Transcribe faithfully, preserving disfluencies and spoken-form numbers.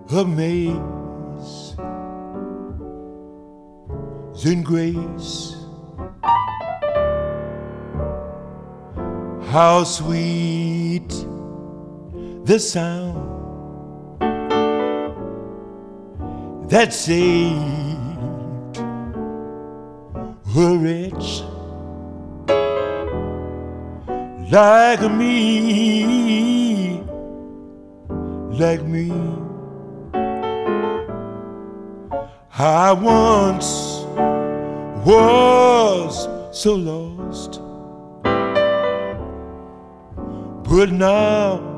amazing grace. How sweet the sound that saved a wretch like me, like me. I once was so lost, but now